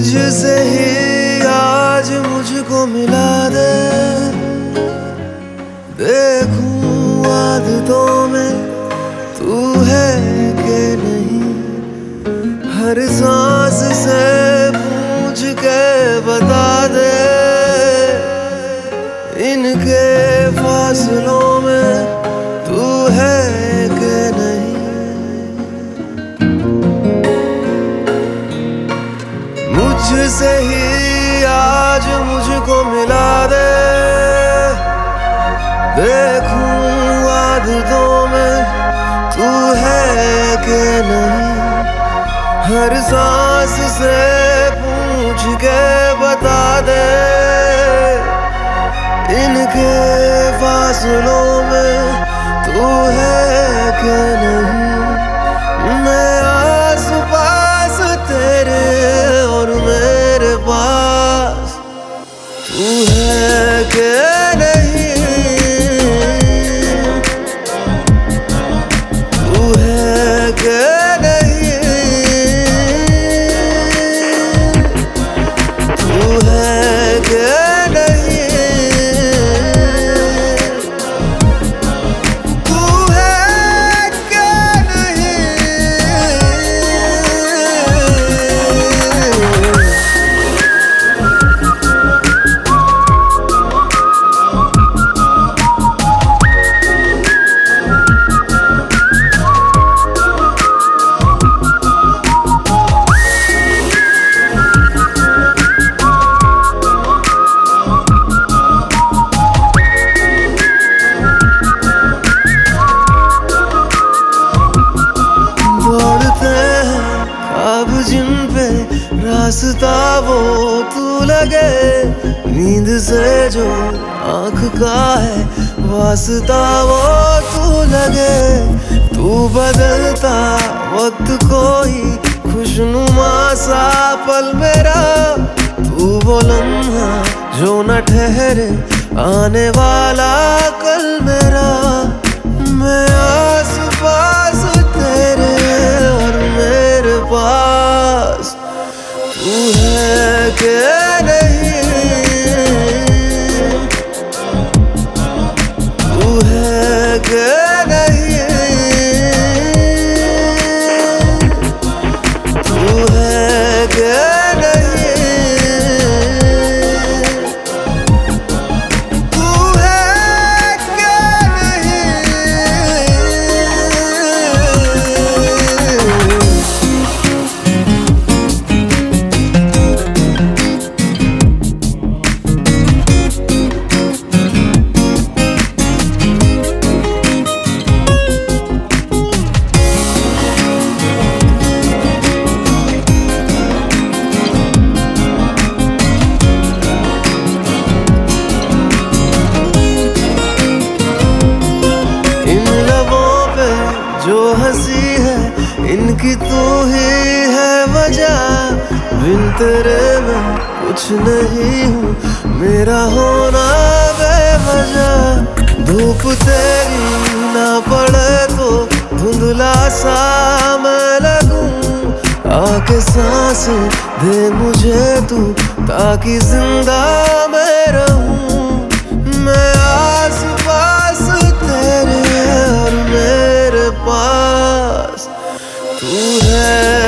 मुझसे ही आज मुझको मिला दे, देखूं आदतों में तू है कि नहीं। हर सांस से पूछ के बता दे, इनके फासलों में तू है कि नहीं। मुझसे ही आज मुझको मिला दे, देखूं आदतों में तू है कि नहीं। हर सांस से पूछ के बता दे, इनके फासलों में तू है कि नहीं। मैं आस पास तेरे और मेरे पास तू है कि नहीं। तू है कि नहीं। तू है कि नहीं। अब जिन पे रास्ता वो तू लगे, नींद से जो आँख का है वास्ता वो तू लगे। तू बदलता वक्त कोई खुशनुमा सा पल मेरा, तू वो लम्हा जो न ठहरे आने वाला कल मेरा। मैं आस पास तेरे और मेरे पास तू है कि नहीं। तू है कि नहीं। तू है कि नहीं। जो हंसी है इनकी तू ही है वजह, बिन तेरे मैं कुछ नहीं हूँ, मेरा होना बेवजह। धूप तेरी ना पड़े तो धुंधला सा मैं लगूं, आके सांस दे मुझे तू ताकि जिंदा मैं रहूं। मैं आस पास तेरे और मेरे पास तू है।